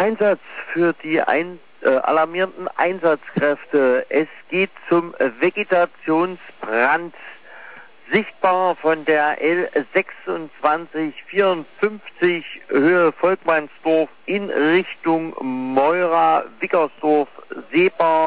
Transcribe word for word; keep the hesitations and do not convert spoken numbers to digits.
Einsatz für die ein, äh, alarmierenden Einsatzkräfte. Es geht zum Vegetationsbrand. Sichtbar von der L sechsundzwanzig vierundfünfzig Höhe Volkmannsdorf in Richtung Meura, Wickersdorf, sehbar.